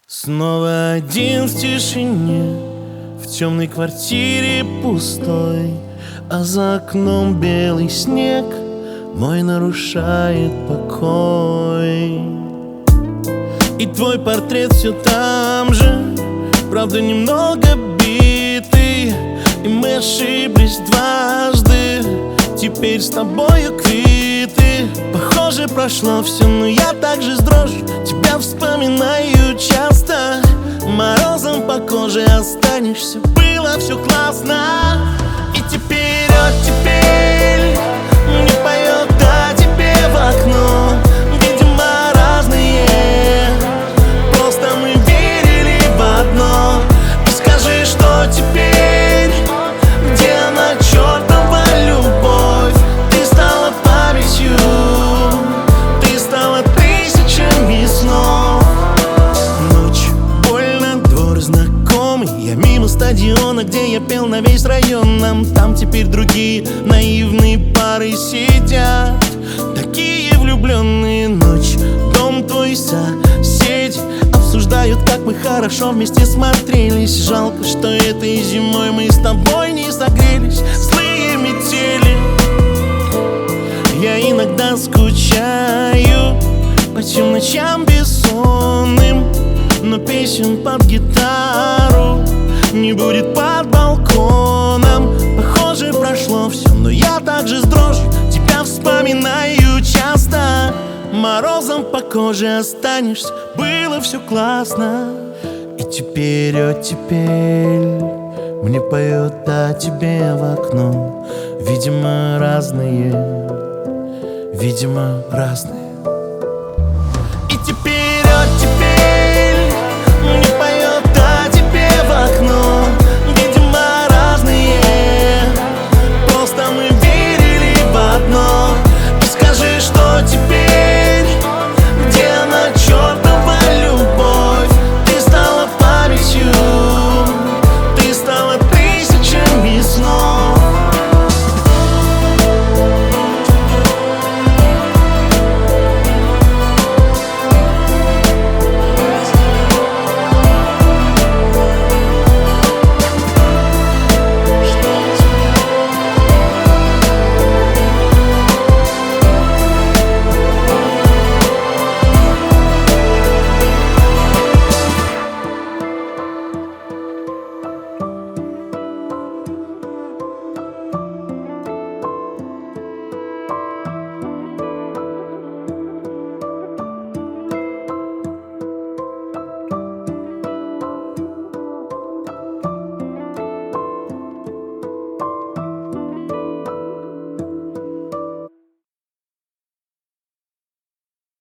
Снова один в тишине, в темной квартире пустой, а за окном белый снег мой нарушает покой. И твой портрет все там же, правда немного битый, и мы ошиблись дважды, теперь с тобою квиты. Похоже, прошло все, но я также с дрожью тебя вспоминаю часто. Морозом по коже останешься, было все классно. И теперь, теперь мне поет о тебе в окно. Видимо, разные, просто мы верили в одно. И скажи, что теперь, где она, чертова любовь? Ты стала памятью, ты стала тысячами снов. Ночь, больно, двор знакомый, я мимо стадиона, где я пел на весь район. Там теперь другие наивные пары сидят, такие влюбленные. Ночь, дом твой, соседи обсуждают, как мы хорошо вместе смотрелись. Жалко, что этой зимой мы с тобой не согрелись. Злые метели, я иногда скучаю по тем ночам бессонным, но песен под гитару не будет под балконом. Похоже, прошло все, но я также с дрожью тебя вспоминаю часто. Морозом по коже останешься, было все классно. И теперь, теперь мне поет о тебе в окно. Видимо, разные, видимо, разные.